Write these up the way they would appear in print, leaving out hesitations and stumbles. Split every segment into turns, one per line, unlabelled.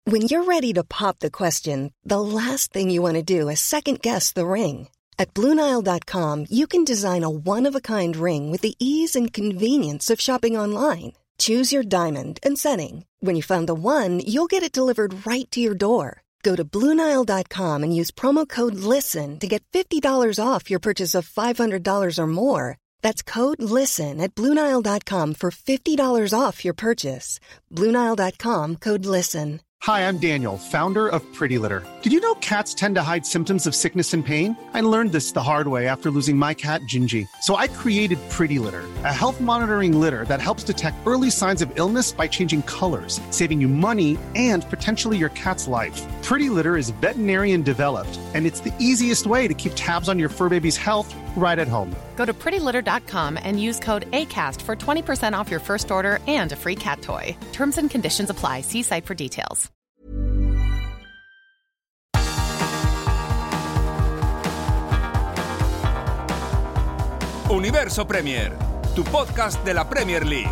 When you're ready to pop the question, the last thing you want to do is second-guess the ring. At BlueNile.com, you can design a one-of-a-kind ring with the ease and convenience of shopping online. Choose your diamond and setting. When you find the one, you'll get it delivered right to your door. Go to BlueNile.com and use promo code LISTEN to get $50 off your purchase of $500 or more. That's code LISTEN at BlueNile.com for $50 off your purchase. BlueNile.com, code LISTEN.
Hi, I'm Daniel, founder of Pretty Litter. Did you know cats tend to hide symptoms of sickness and pain? I learned this the hard way after losing my cat, Gingy. So I created Pretty Litter, a health monitoring litter that helps detect early signs of illness by changing colors, saving you money and potentially your cat's life. Pretty Litter is veterinarian developed, and it's the easiest way to keep tabs on your fur baby's health right at home.
Go to prettylitter.com and use code ACAST for 20% off your first order and a free cat toy. Terms and conditions apply. See site for details.
Universo Premier, tu podcast de la Premier League.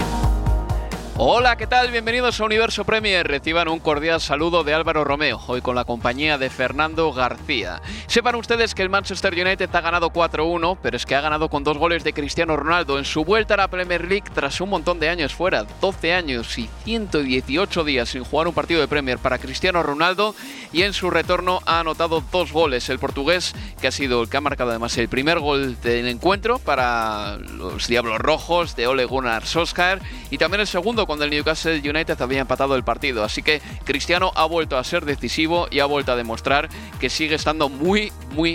Hola, ¿qué tal? Bienvenidos a Universo Premier. Reciban un cordial saludo de Álvaro Romeo, hoy con la compañía de Fernando García. Sepan ustedes que el Manchester United ha ganado 4-1, pero es que ha ganado con 2 goles de Cristiano Ronaldo en su vuelta a la Premier League tras un montón de años fuera, 12 años y 118 días sin jugar un partido de Premier para Cristiano Ronaldo, y en su retorno ha anotado 2 goles. El portugués, que ha sido el que ha marcado además el primer gol del encuentro para los Diablos Rojos de Ole Gunnar Solskjaer, y también el segundo cuando el Newcastle United había empatado el partido. Así que Cristiano ha vuelto a ser decisivo y ha vuelto a demostrar que sigue estando muy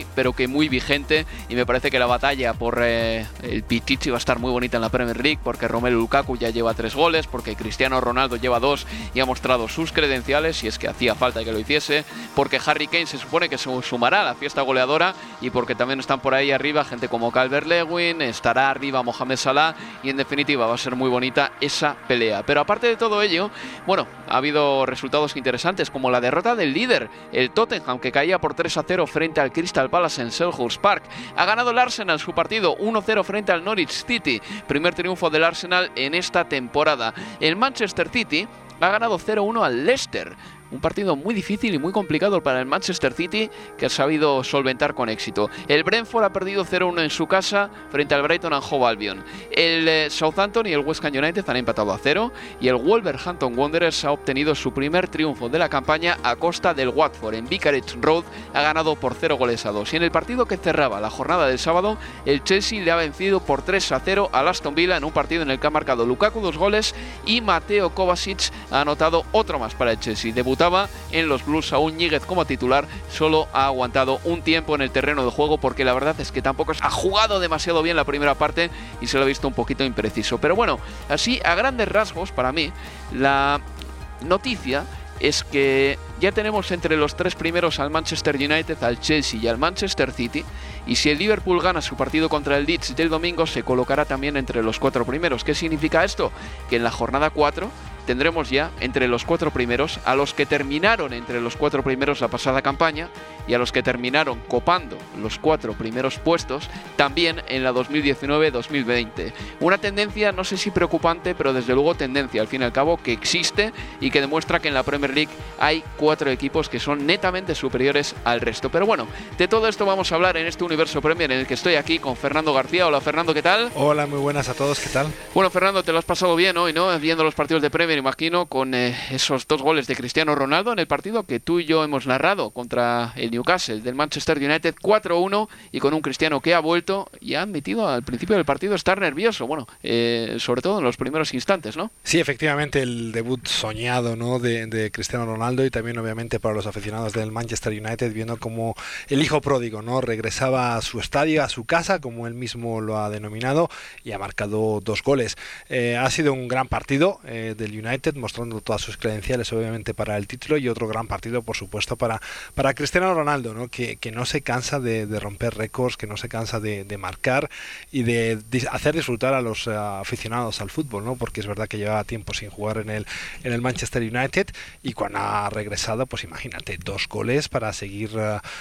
vigente, y me parece que la batalla por el Pichichi va a estar muy bonita en la Premier League, porque Romelu Lukaku ya lleva 3 goles, porque Cristiano Ronaldo lleva 2 y ha mostrado sus credenciales, y es que hacía falta que lo hiciese, porque Harry Kane se supone que se sumará a la fiesta goleadora, y porque también están por ahí arriba gente como Calvert-Lewin, estará arriba Mohamed Salah, y en definitiva va a ser muy bonita esa pelea. Pero aparte de todo ello, bueno, ha habido resultados interesantes, como la derrota del líder, el Tottenham, que caía por 3-0 frente al Crystal Palace en Selhurst Park. Ha ganado el Arsenal su partido 1-0 frente al Norwich City, primer triunfo del Arsenal en esta temporada. El Manchester City ha ganado 0-1 al Leicester. Un partido muy difícil y muy complicado para el Manchester City, que ha sabido solventar con éxito. El Brentford ha perdido 0-1 en su casa frente al Brighton and Hove Albion. El Southampton y el West Ham United han empatado a 0, y el Wolverhampton Wanderers ha obtenido su primer triunfo de la campaña a costa del Watford. En Vicarage Road ha ganado por 0-2. Y en el partido que cerraba la jornada del sábado, el Chelsea le ha vencido por 3-0 al Aston Villa, en un partido en el que ha marcado Lukaku 2 goles y Mateo Kovacic ha anotado otro más para el Chelsea. Debutaba en los Blues Saúl Ñíguez como titular, solo ha aguantado un tiempo en el terreno de juego, porque la verdad es que tampoco ha jugado demasiado bien la primera parte y se lo ha visto un poquito impreciso. Pero bueno, así a grandes rasgos, para mí la noticia es que ya tenemos entre los 3 primeros al Manchester United, al Chelsea y al Manchester City, y si el Liverpool gana su partido contra el Leeds del domingo, se colocará también entre los 4 primeros. ¿Qué significa esto? Que en la jornada 4 tendremos ya entre los 4 primeros a los que terminaron entre los 4 primeros la pasada campaña, y a los que terminaron copando los 4 primeros puestos también en la 2019-2020. Una tendencia, no sé si preocupante, pero desde luego tendencia, al fin y al cabo, que existe y que demuestra que en la Premier League hay 4 equipos que son netamente superiores al resto. Pero bueno, de todo esto vamos a hablar en este Universo Premier, en el que estoy aquí con Fernando García. Hola Fernando, ¿qué tal?
Hola, muy buenas a todos, ¿qué tal?
Bueno Fernando, te lo has pasado bien hoy, ¿no? Viendo los partidos de Premier, imagino, con esos 2 goles de Cristiano Ronaldo en el partido que tú y yo hemos narrado contra el Newcastle del Manchester United, 4-1, y con un Cristiano que ha vuelto y ha admitido al principio del partido estar nervioso, bueno, sobre todo en los primeros instantes, ¿no?
Sí, efectivamente, el debut soñado, ¿no?, de Cristiano Ronaldo, y también obviamente para los aficionados del Manchester United, viendo como el hijo pródigo, ¿no?, regresaba a su estadio, a su casa, como él mismo lo ha denominado, y ha marcado 2 goles. Ha sido un gran partido del United, mostrando todas sus credenciales obviamente para el título, y otro gran partido por supuesto para Cristiano Ronaldo, ¿no?, que no se cansa de romper récords, que no se cansa de marcar y de hacer disfrutar a los aficionados al fútbol, ¿no?, porque es verdad que llevaba tiempo sin jugar en el Manchester United, y cuando ha regresado, pues imagínate, 2 goles para seguir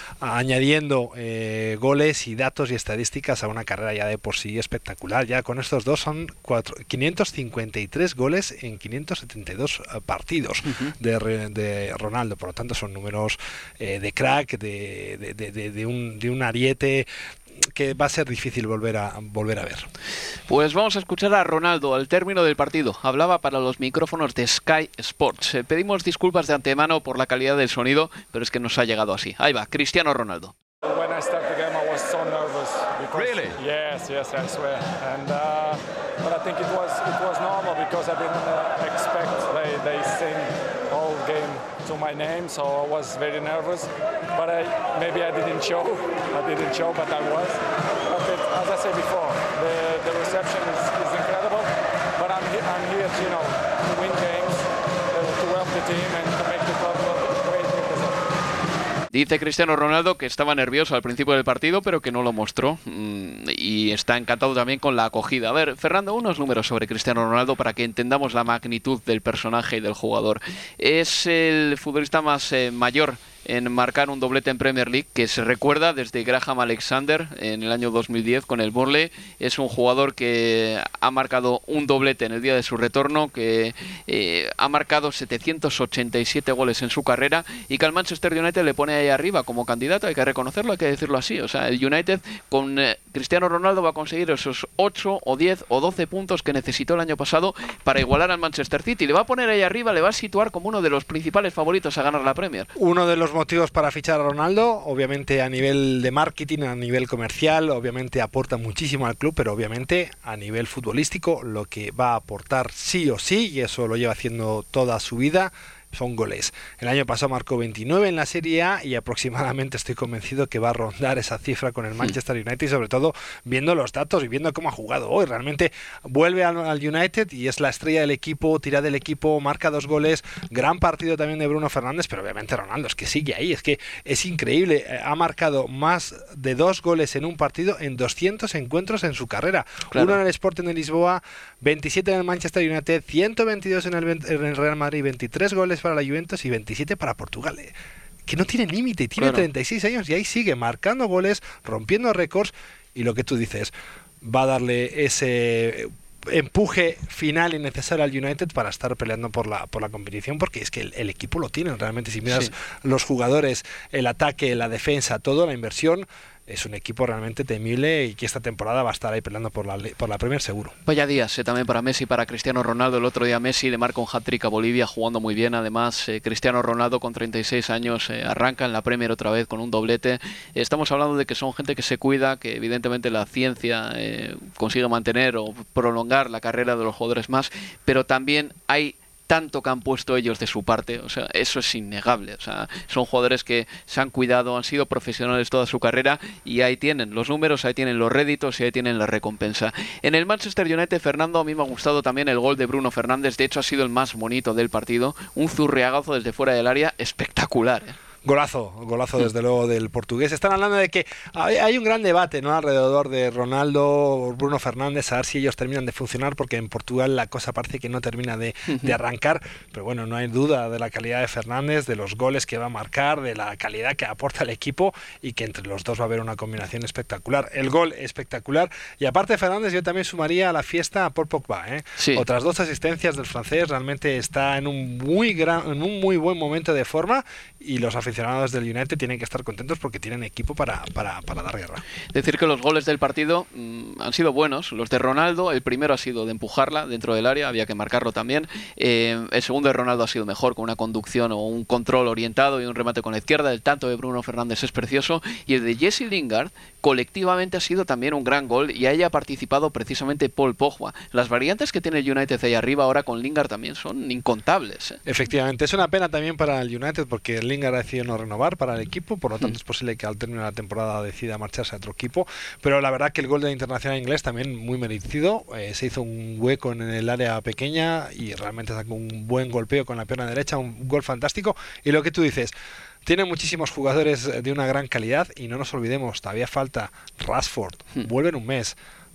añadiendo goles y datos y estadísticas a una carrera ya de por sí espectacular. Ya con estos 2 son 553 goles en 272 partidos de Ronaldo. Por lo tanto, son números de crack, de un ariete que va a ser difícil volver a ver.
Pues vamos a escuchar a Ronaldo al término del partido. Hablaba para los micrófonos de Sky Sports. Pedimos disculpas de antemano por la calidad del sonido, pero es que nos ha llegado así. Ahí va, Cristiano Ronaldo.
When I started the game, I was so nervous.
Really?
Yes, I swear. And but I think it was normal because I didn't expect they sing all game to my name, so I was very nervous. But maybe I didn't show, but I was. But as I said before, the reception is incredible. But I'm here, to win games, to help the team and to make the club great result.
Dice Cristiano Ronaldo que estaba nervioso al principio del partido, pero que no lo mostró, y está encantado también con la acogida. A ver, Fernando, unos números sobre Cristiano Ronaldo para que entendamos la magnitud del personaje y del jugador. Es el futbolista más mayor en marcar un doblete en Premier League, que se recuerda desde Graham Alexander en el año 2010 con el Burnley. Es un jugador que ha marcado un doblete en el día de su retorno, que ha marcado 787 goles en su carrera, y que al Manchester United le pone ahí arriba como candidato, hay que reconocerlo, hay que decirlo así. O sea, el United con Cristiano Ronaldo va a conseguir esos 8 o 10 o 12 puntos que necesitó el año pasado para igualar al Manchester City. Le va a poner ahí arriba, le va a situar como uno de los principales favoritos a ganar la Premier.
Uno de los motivos para fichar a Ronaldo, obviamente a nivel de marketing, a nivel comercial, obviamente aporta muchísimo al club, pero obviamente a nivel futbolístico lo que va a aportar sí o sí, y eso lo lleva haciendo toda su vida, son goles. El año pasado marcó 29 en la Serie A y aproximadamente estoy convencido que va a rondar esa cifra con el Manchester United, y sobre todo viendo los datos y viendo cómo ha jugado hoy. Realmente vuelve al United y es la estrella del equipo, tira del equipo, marca 2 goles, gran partido también de Bruno Fernández, pero obviamente Ronaldo es que sigue ahí, es que es increíble, ha marcado más de 2 goles en un partido en 200 encuentros en su carrera. Claro. Uno en el Sporting de Lisboa, 27 en el Manchester United, 122 en el Real Madrid, 23 goles para la Juventus y 27 para Portugal. Que no tiene límite, tiene 36 años y ahí sigue marcando goles, rompiendo récords, y lo que tú dices, va a darle ese empuje final y necesario al United para estar peleando por la competición, porque es que el equipo lo tiene realmente. Si miras los jugadores, el ataque, la defensa, todo, la inversión, es un equipo realmente temible y que esta temporada va a estar ahí peleando por la Premier seguro.
Vaya días también para Messi, para Cristiano Ronaldo. El otro día Messi le marca un hat-trick a Bolivia jugando muy bien. Además, Cristiano Ronaldo con 36 años arranca en la Premier otra vez con un doblete. Estamos hablando de que son gente que se cuida, que evidentemente la ciencia consigue mantener o prolongar la carrera de los jugadores más, pero también hay tanto que han puesto ellos de su parte, o sea, eso es innegable. O sea, son jugadores que se han cuidado, han sido profesionales toda su carrera, y ahí tienen los números, ahí tienen los réditos y ahí tienen la recompensa. En el Manchester United, Fernando, a mí me ha gustado también el gol de Bruno Fernández. De hecho, ha sido el más bonito del partido, un zurriagazo desde fuera del área espectacular,
Golazo desde luego del portugués. Están hablando de que hay un gran debate, ¿no?, alrededor de Ronaldo, Bruno Fernández, a ver si ellos terminan de funcionar, porque en Portugal la cosa parece que no termina de arrancar, pero bueno, no hay duda de la calidad de Fernández, de los goles que va a marcar, de la calidad que aporta al equipo, y que entre los dos va a haber una combinación espectacular. El gol espectacular, y aparte de Fernández, yo también sumaría a la fiesta a Paul Pogba,
Sí.
Otras 2 asistencias del francés, realmente está en un muy buen momento de forma, y los aficionados del United tienen que estar contentos porque tienen equipo para dar guerra.
Decir que los goles del partido han sido buenos. Los de Ronaldo, el primero ha sido de empujarla dentro del área, había que marcarlo también. El segundo de Ronaldo ha sido mejor, con una conducción o un control orientado y un remate con la izquierda. El tanto de Bruno Fernández es precioso, y el de Jesse Lingard colectivamente ha sido también un gran gol, y ahí ha participado precisamente Paul Pogba. Las variantes que tiene el United ahí arriba ahora con Lingard también son incontables.
Efectivamente, es una pena también para el United, porque Lingard ha decidido no renovar para el equipo, por lo tanto es posible que al término de la temporada decida marcharse a otro equipo, pero la verdad que el gol del internacional inglés también muy merecido. Se hizo un hueco en el área pequeña y realmente sacó un buen golpeo con la pierna derecha, un gol fantástico. Y lo que tú dices, tiene muchísimos jugadores de una gran calidad, y no nos olvidemos, todavía falta Rashford, vuelve en un mes,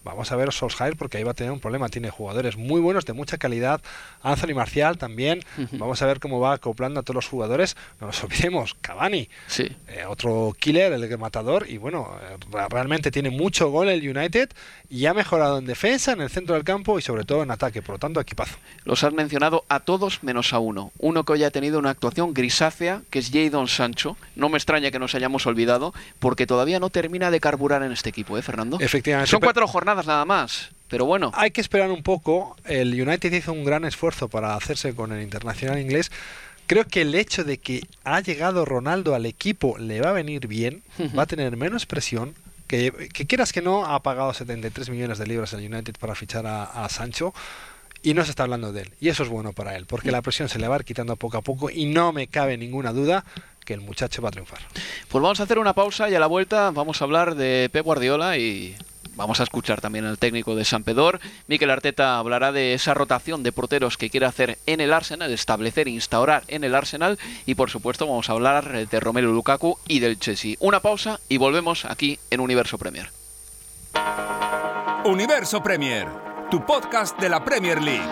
vamos a ver Solskjaer, porque ahí va a tener un problema. Tiene jugadores muy buenos, de mucha calidad. Anthony Martial también. Vamos a ver cómo va acoplando a todos los jugadores. No nos olvidemos, Cavani,
sí.
Otro killer, el matador. Y bueno, realmente tiene mucho gol el United y ha mejorado en defensa, en el centro del campo y sobre todo en ataque. Por lo tanto, equipazo.
Los has mencionado a todos menos a uno. Uno que hoy ha tenido una actuación grisácea, que es Jadon Sancho. No me extraña que nos hayamos olvidado, porque todavía no termina de carburar en este equipo, Fernando.
Efectivamente.
Son 4 jornadas nada más, pero bueno.
Hay que esperar un poco. El United hizo un gran esfuerzo para hacerse con el internacional inglés. Creo que el hecho de que ha llegado Ronaldo al equipo le va a venir bien, va a tener menos presión. Que quieras que no, ha pagado 73 millones de libras el United para fichar a Sancho. Y no se está hablando de él. Y eso es bueno para él, porque la presión se le va a ir quitando poco a poco y no me cabe ninguna duda que el muchacho va a triunfar.
Pues vamos a hacer una pausa y a la vuelta vamos a hablar de Pep Guardiola y vamos a escuchar también al técnico de Sampdoria. Mikel Arteta hablará de esa rotación de porteros que quiere hacer en el Arsenal, establecer, instaurar en el Arsenal, y por supuesto vamos a hablar de Romelu Lukaku y del Chelsea. Una pausa y volvemos aquí en Universo Premier.
Universo Premier, tu podcast de la Premier League.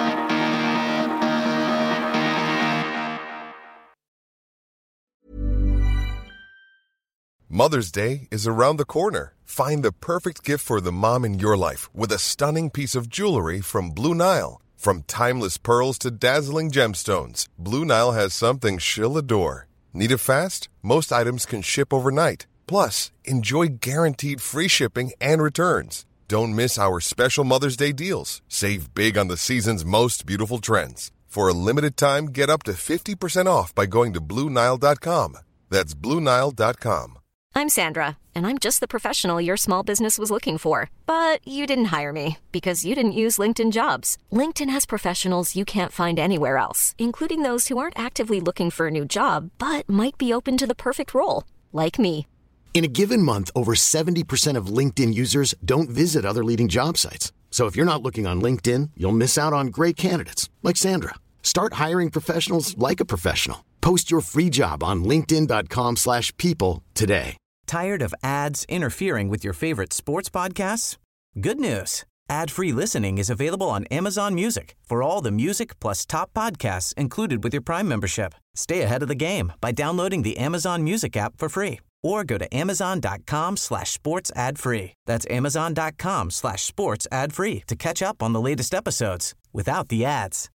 Mother's Day is around the corner. Find the perfect gift for the mom in your life with a stunning piece of jewelry from Blue Nile. From timeless pearls to dazzling gemstones, Blue Nile has something she'll adore. Need it fast? Most items can ship overnight. Plus, enjoy guaranteed free shipping and returns. Don't miss our special Mother's Day deals. Save big on the season's most beautiful trends. For a limited time, get up to 50% off by going to BlueNile.com. That's BlueNile.com.
I'm Sandra, and I'm just the professional your small business was looking for. But you didn't hire me because you didn't use LinkedIn Jobs. LinkedIn has professionals you can't find anywhere else, including those who aren't actively looking for a new job, but might be open to the perfect role, like me.
In a given month, over 70% of LinkedIn users don't visit other leading job sites. So if you're not looking on LinkedIn, you'll miss out on great candidates like Sandra. Start hiring professionals like a professional. Post your free job on linkedin.com/people today.
Tired of ads interfering with your favorite sports podcasts? Good news. Ad-free listening is available on Amazon Music for all the music plus top podcasts included with your Prime membership. Stay ahead of the game by downloading the Amazon Music app for free or go to amazon.com/sports ad free. That's amazon.com/sports ad free to catch up on the latest episodes without the ads.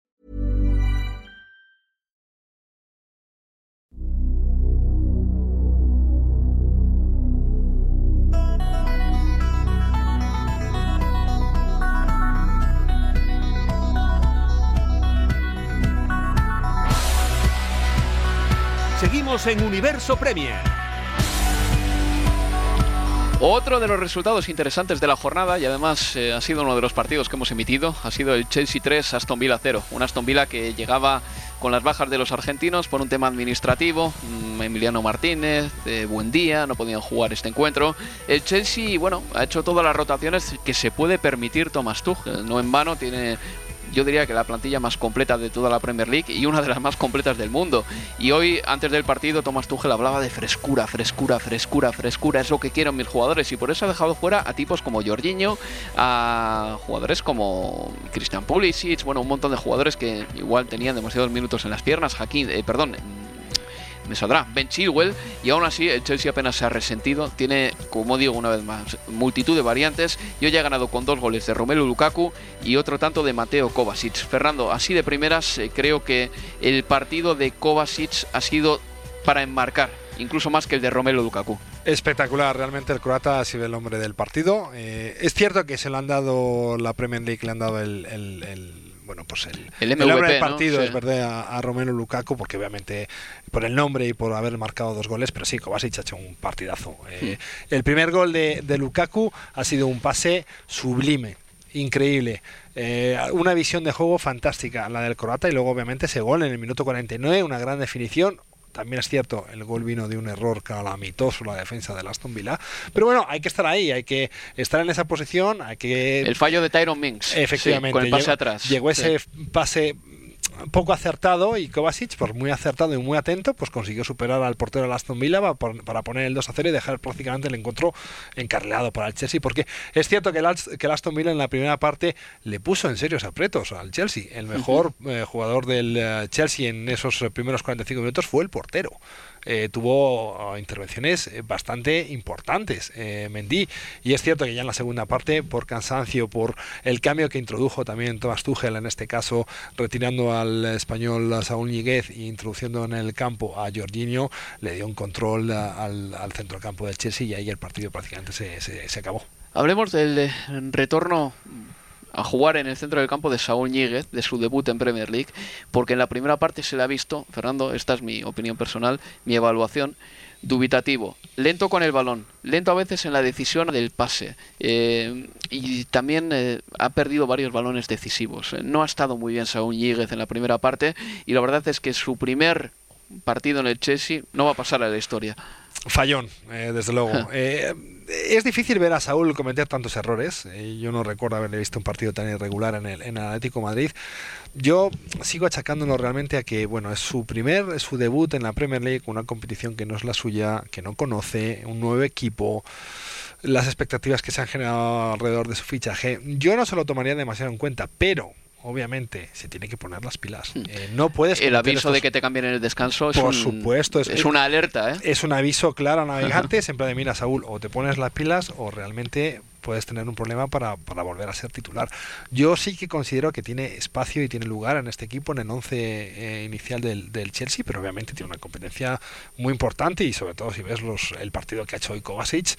Seguimos en Universo Premier.
Otro de los resultados interesantes de la jornada, y además ha sido uno de los partidos que hemos emitido, ha sido el Chelsea 3, Aston Villa 0. Un Aston Villa que llegaba con las bajas de los argentinos por un tema administrativo. Emiliano Martínez, Buendía, no podían jugar este encuentro. El Chelsea, bueno, ha hecho todas las rotaciones que se puede permitir Thomas Tuchel. No en vano tiene, yo diría que la plantilla más completa de toda la Premier League y una de las más completas del mundo. Y hoy, antes del partido, Thomas Tuchel hablaba de frescura. Es lo que quieren mis jugadores. Y por eso ha dejado fuera a tipos como Jorginho, a jugadores como Christian Pulisic, bueno, un montón de jugadores que igual tenían demasiados minutos en las piernas. Me saldrá Ben Chilwell, y aún así el Chelsea apenas se ha resentido. Tiene, como digo una vez más, multitud de variantes y hoy ha ganado con 2 goles de Romelu Lukaku y otro tanto de Mateo Kovacic. Fernando, así de primeras, creo que el partido de Kovacic ha sido para enmarcar, incluso más que el de Romelu Lukaku.
Espectacular, realmente el croata ha sido el hombre del partido. Es cierto que se lo han dado, la Premier League le han dado el
MVP,
hombre del partido,
¿no? Sí.
Es verdad, a Romelu Lukaku, porque obviamente por el nombre y por haber marcado 2 goles, pero sí, Kovacic ha hecho un partidazo. El primer gol de Lukaku ha sido un pase sublime, increíble, una visión de juego fantástica, la del croata, y luego obviamente ese gol en el minuto 49, una gran definición. También es cierto, el gol vino de un error calamitoso la defensa del Aston Villa, pero bueno, hay que estar ahí, hay que estar en esa posición, hay que...
El fallo de Tyrone Mings,
efectivamente,
sí, con el pase atrás.
Llegó ese pase poco acertado, y Kovacic, por muy acertado y muy atento, pues consiguió superar al portero de Aston Villa para poner el 2-0 y dejar prácticamente el encuentro encarrilado para el Chelsea, porque es cierto que el Aston Villa en la primera parte le puso en serios aprietos al Chelsea. El mejor jugador del Chelsea en esos primeros 45 minutos fue el portero. Tuvo intervenciones bastante importantes, Mendy, y es cierto que ya en la segunda parte, por cansancio, por el cambio que introdujo también Thomas Tuchel, en este caso retirando al español Saúl Ñíguez e introduciendo en el campo a Jorginho, le dio un control al centrocampo del Chelsea, y ahí el partido prácticamente se acabó.
Hablemos del retorno a jugar en el centro del campo de Saúl Ñíguez, de su debut en Premier League, porque en la primera parte se le ha visto, Fernando, esta es mi opinión personal, mi evaluación, dubitativo, lento con el balón, lento a veces en la decisión del pase, y también ha perdido varios balones decisivos. No ha estado muy bien Saúl Ñíguez en la primera parte, y la verdad es que su primer partido en el Chelsea no va a pasar a la historia.
Fallón, desde luego. Es difícil ver a Saúl cometer tantos errores. Yo no recuerdo haberle visto un partido tan irregular en el Atlético de Madrid. Yo sigo achacándolo realmente a que, bueno, es su debut en la Premier League, una competición que no es la suya, que no conoce, un nuevo equipo, las expectativas que se han generado alrededor de su fichaje. Yo no se lo tomaría demasiado en cuenta, pero obviamente se tiene que poner las pilas. No puedes
el aviso de que te cambien en el descanso es
por supuesto,
es una alerta,
es un aviso claro a navegante, siempre de mira, Saúl, o te pones las pilas o realmente puedes tener un problema para volver a ser titular. Yo sí que considero que tiene espacio y tiene lugar en este equipo, en el 11 inicial del Chelsea, pero obviamente tiene una competencia muy importante, y sobre todo si ves el partido que ha hecho hoy Kovacic,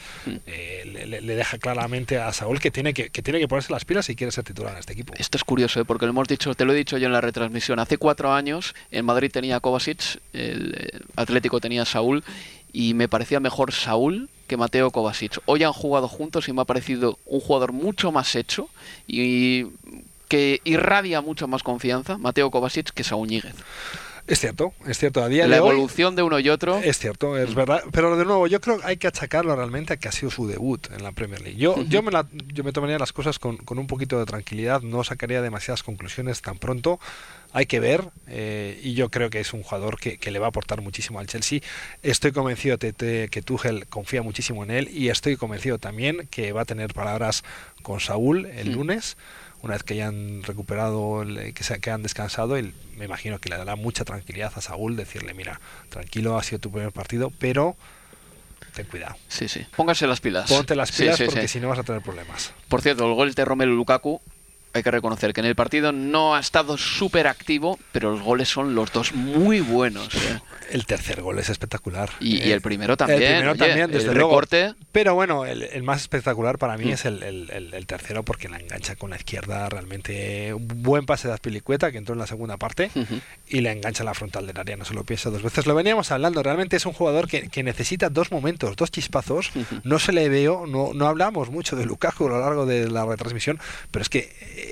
le deja claramente a Saúl que tiene que ponerse las pilas si quiere ser titular en este equipo.
Esto es curioso, porque te lo he dicho yo en la retransmisión, hace 4 años en Madrid tenía Kovacic, el Atlético tenía Saúl, y me parecía mejor Saúl que Mateo Kovacic. Hoy han jugado juntos y me ha parecido un jugador mucho más hecho y que irradia mucha más confianza, Mateo Kovacic, que Saúl Ñíguez.
Es cierto, a día
la
de hoy,
evolución de uno y otro.
Es cierto, es verdad, pero de nuevo yo creo que hay que achacarlo realmente a que ha sido su debut en la Premier League. Yo me tomaría las cosas con un poquito de tranquilidad, no sacaría demasiadas conclusiones tan pronto. Hay que ver, y yo creo que es un jugador que le va a aportar muchísimo al Chelsea. Estoy convencido que Tuchel confía muchísimo en él, y estoy convencido también que va a tener palabras con Saúl el lunes, una vez que hayan recuperado, que han descansado, y me imagino que le dará mucha tranquilidad a Saúl, decirle, mira, tranquilo, ha sido tu primer partido, pero ten cuidado.
Sí. Póngase las pilas.
Ponte las pilas, porque si no vas a tener problemas.
Por cierto, el gol de Romelu Lukaku, hay que reconocer que en el partido no ha estado súper activo, pero los goles son los dos muy buenos.
El tercer gol es espectacular.
Y el primero también.
El primero también, desde luego.
Recorte.
Pero bueno, el más espectacular para mí es el tercero, porque la engancha con la izquierda, realmente un buen pase de Azpilicueta que entró en la segunda parte, y la engancha en la frontal del área, no se lo piensa dos veces. Lo veníamos hablando, realmente es un jugador que necesita dos momentos, dos chispazos. No se le veo, no hablamos mucho de Lukaku a lo largo de la retransmisión, pero es que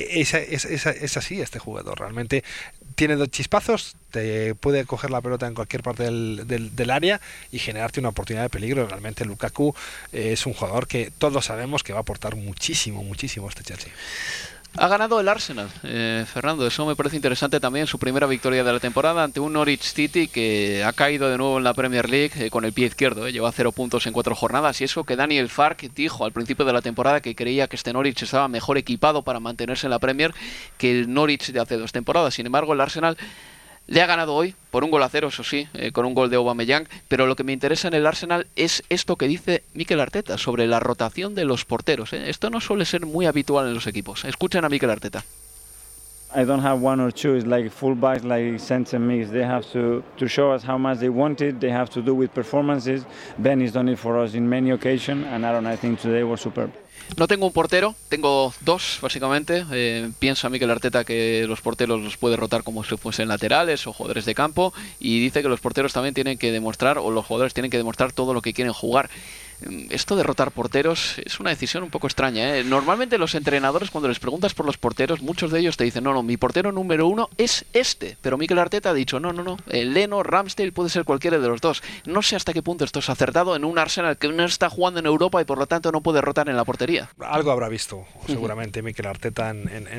es así este jugador, realmente tiene dos chispazos, te puede coger la pelota en cualquier parte del área y generarte una oportunidad de peligro. Realmente Lukaku es un jugador que todos sabemos que va a aportar muchísimo a este Chelsea.
Ha ganado el Arsenal, Fernando, eso me parece interesante también, su primera victoria de la temporada ante un Norwich City que ha caído de nuevo en la Premier League con el pie izquierdo, lleva 0 puntos en 4 jornadas, y eso que Daniel Fark dijo al principio de la temporada que creía que este Norwich estaba mejor equipado para mantenerse en la Premier que el Norwich de hace 2 temporadas. Sin embargo, el Arsenal le ha ganado hoy por 1-0, eso sí, con un gol de Aubameyang, pero lo que me interesa en el Arsenal es esto que dice Mikel Arteta sobre la rotación de los porteros. Esto no suele ser muy habitual en los equipos. Escuchen a Mikel Arteta.
I don't have one or two. It's like fullbacks, like center mix. They have to show us how much they want it. They have to do with performances. Ben has done it for us in many occasions, and I think today was superb.
No tengo un portero, tengo 2 básicamente. Piensa Mikel Arteta que los porteros los puede rotar como si fuesen laterales o jugadores de campo, y dice que los porteros también tienen que demostrar, o los jugadores tienen que demostrar todo lo que quieren jugar. Esto de rotar porteros es una decisión un poco extraña, ¿eh? Normalmente los entrenadores, cuando les preguntas por los porteros, muchos de ellos te dicen, no, mi portero número 1 es este, pero Mikel Arteta ha dicho, no, Leno, Ramsdale, puede ser cualquiera de los dos. No sé hasta qué punto esto es acertado en un Arsenal que no está jugando en Europa y por lo tanto no puede rotar en la portería. García.
Algo habrá visto seguramente Mikel Arteta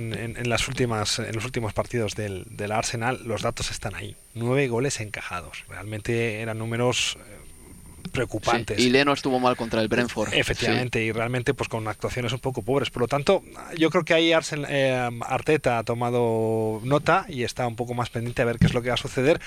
en los últimos partidos del Arsenal. Los datos están ahí. 9 goles encajados. Realmente eran números preocupantes.
Sí, y Leno estuvo mal contra el Brentford.
Efectivamente, y realmente pues con actuaciones un poco pobres. Por lo tanto, yo creo que ahí Arteta ha tomado nota y está un poco más pendiente a ver qué es lo que va a suceder.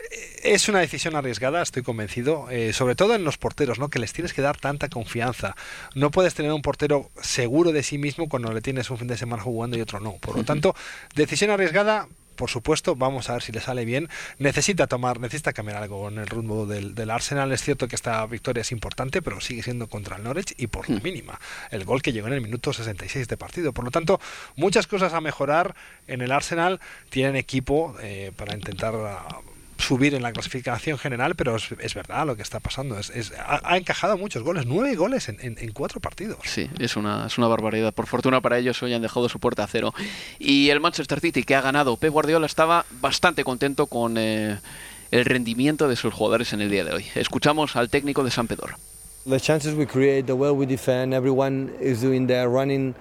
Es una decisión arriesgada, estoy convencido, sobre todo en los porteros, ¿no? Que les tienes que dar tanta confianza. No puedes tener un portero seguro de sí mismo cuando le tienes un fin de semana jugando y otro no. Por lo tanto, decisión arriesgada. Por supuesto, vamos a ver si le sale bien. Necesita cambiar algo en el rumbo del Arsenal. Es cierto que esta victoria es importante, pero sigue siendo contra el Norwich y por la mínima. El gol que llegó en el minuto 66 de partido. Por lo tanto, muchas cosas a mejorar en el Arsenal. Tienen equipo para intentar subir en la clasificación general, pero es verdad lo que está pasando. Ha encajado muchos goles, 9 goles en 4 partidos.
Sí, es una barbaridad. Por fortuna para ellos hoy han dejado su puerta a cero. Y el Manchester City, que ha ganado. Pep Guardiola estaba bastante contento con el rendimiento de sus jugadores en el día de hoy. Escuchamos al técnico de San Pedro.
The chances we create, the way we defend, everyone is doing their running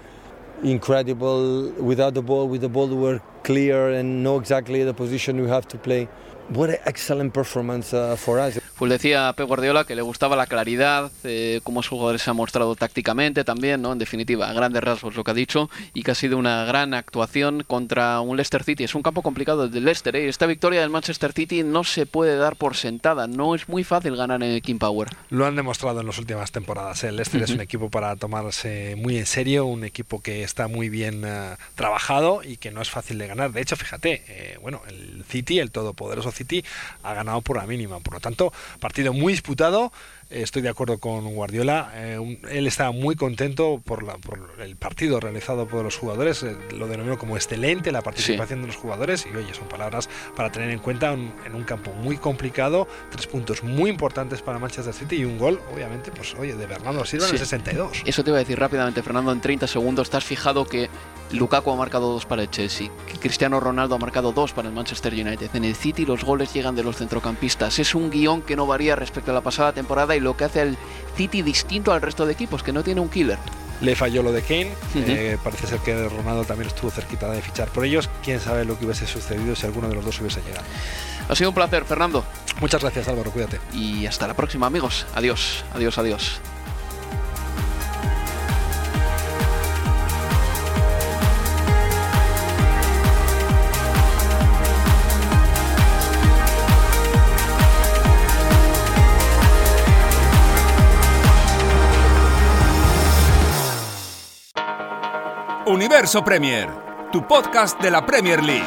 incredible. Without the ball, with the ball we're clear and know exactly the position we have to play. What an excellent performance for us.
Pues decía Pep Guardiola que le gustaba la claridad, cómo sus jugadores se han mostrado tácticamente también, ¿no? En definitiva, a grandes rasgos lo que ha dicho, y que ha sido una gran actuación contra un Leicester City. Es un campo complicado el del Leicester, ¿eh? Esta victoria del Manchester City no se puede dar por sentada, no es muy fácil ganar en el King Power.
Lo han demostrado en las últimas temporadas. El Leicester es un equipo para tomarse muy en serio, un equipo que está muy bien trabajado y que no es fácil de ganar. De hecho, fíjate, el City, el todopoderoso City, ha ganado por la mínima. Por lo tanto, partido muy disputado. Estoy de acuerdo con Guardiola. Él estaba muy contento por el partido realizado por los jugadores. Lo denominó como excelente la participación de los jugadores. Y oye, son palabras para tener en cuenta en un campo muy complicado. 3 puntos muy importantes para Manchester City y un gol, obviamente, pues oye, de Bernardo Silva en el 62.
Eso te iba a decir rápidamente, Fernando, en 30 segundos. ¿Te has fijado que Lukaku ha marcado 2 para el Chelsea, que Cristiano Ronaldo ha marcado 2 para el Manchester United? En el City los goles llegan de los centrocampistas. Es un guión que no varía respecto a la pasada temporada y lo que hace al City distinto al resto de equipos, que no tiene un killer.
Le falló lo de Kane, parece ser que Ronaldo también estuvo cerquita de fichar por ellos. Quién sabe lo que hubiese sucedido si alguno de los dos hubiese llegado.
Ha sido un placer, Fernando.
Muchas gracias, Álvaro, cuídate.
Y hasta la próxima, amigos. Adiós, adiós, adiós.
Universo Premier, tu podcast de la Premier League.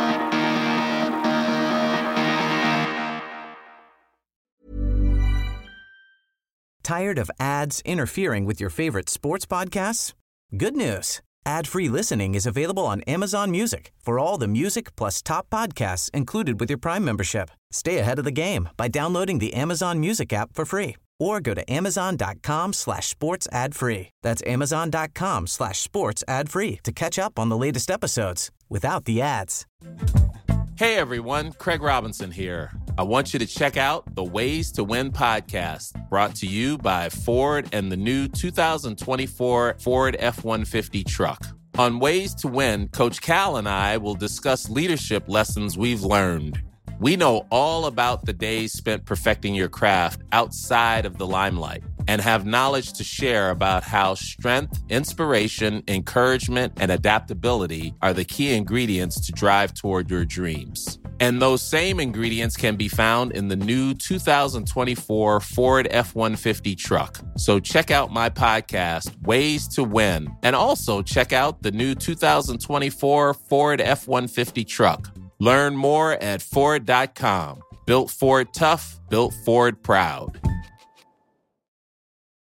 Tired of ads interfering with your favorite sports podcasts? Good news. Ad-free listening is available on Amazon Music for all the music plus top podcasts included with your Prime membership. Stay ahead of the game by downloading the Amazon Music app for free or go to amazon.com/sports ad free. That's amazon.com/sports ad free to catch up on the latest episodes without the ads.
Hey everyone, Craig Robinson here. I want you to check out the Ways to Win podcast, brought to you by Ford and the new 2024 Ford F-150 truck. On Ways to Win, Coach Cal and I will discuss leadership lessons we've learned. We know all about the days spent perfecting your craft outside of the limelight and have knowledge to share about how strength, inspiration, encouragement, and adaptability are the key ingredients to drive toward your dreams. And those same ingredients can be found in the new 2024 Ford F-150 truck. So check out my podcast, Ways to Win, and also check out the new 2024 Ford F-150 truck. Learn more at Ford.com. Built Ford tough, built Ford proud.